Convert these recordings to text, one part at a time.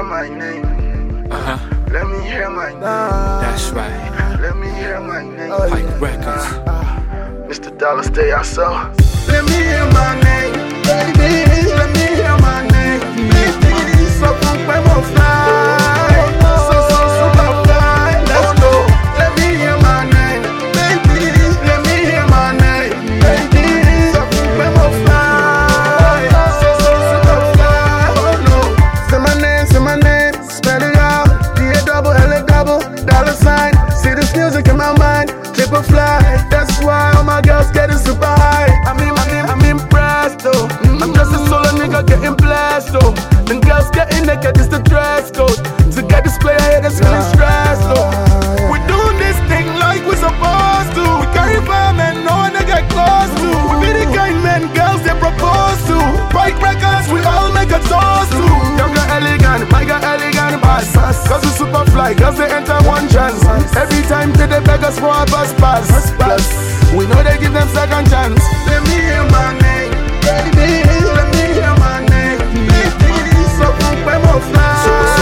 my name. Let me hear my name. That's right. Let me hear my name. Pike Records. Mr. Dollar, stay outside. Let me hear my name, baby. Let me hear my name, baby. So come fly. Super fly. Let's go. Let me hear my name, baby. Let me hear my name, baby. So come fly. Super fly. Oh no. Say my name, spell it out. D-A-double-L-A-double, $. See this music in my mind, triple fly. That's why all my girls getting super high. I'm impressed though. I'm just a solo nigga getting blessed though. And girls getting naked is the dress code. To get this player here that's feeling stressed though. We doing this thing like we're supposed to. We carry fire man, no one to get close to. We be the kind men girls they propose to. Pike Records, we all make a toast to. Younger elegant, my girl elegant boss. Cause we super fly, girls they enter one chance. Every time they beg us for a bus pass. We know they give them second chance. Let me hear my name, baby. Let me hear my name, baby. So come fly.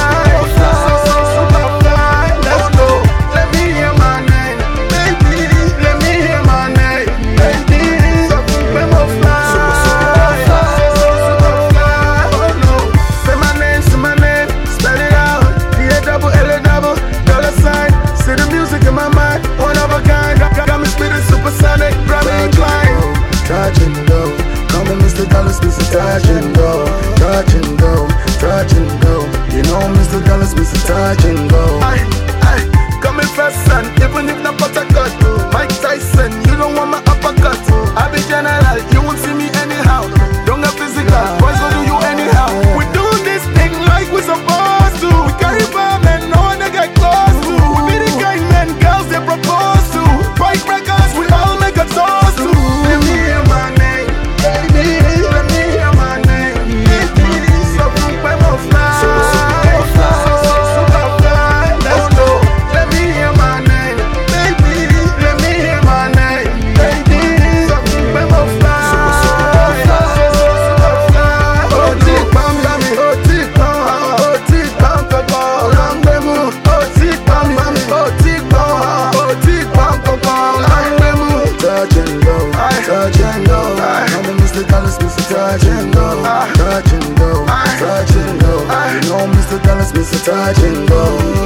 Super fly. Let's go. Let me hear my name, baby. Let me hear my name, baby. So come fly. Super fly. Oh no. Say my name, spell it out. D-A-double-L-A-double, $. See the music in my mind, one of a kind. Got me spitting supersonic, Grammy inclined. Touch and go, come on Mr. Dollar, Mr. Touch and go. Touch and go, touch and go. You know Mr. Dollar, Mr. Touch and go. I coming fast son, even if not but I cut. Mike Tyson, you don't want my uppercut. I be general, you won't see me anyhow. Don't get physical, boys will do you anyhow. We doing this thing like we supposed to. We carry fire man, no one to get close to. We be the kind men, girls they propose to. Pike Records, we all make a toast to. Let me hear my name, baby. Let me hear my name, baby. So come fly. Super fly. Let's go. Let me hear my name, baby. Let me hear my name, baby. So come fly. Super fly. Oh, tick bam bam, oh tick bam, oh long demo, oh tick bam bam, oh tick bam, long demo. Touch and go, touch and go. Come on, Mr. Dollar, Mr. Touch and go, touch and go, touch and go. You know Mr. Dollar, Mr. Touch and go.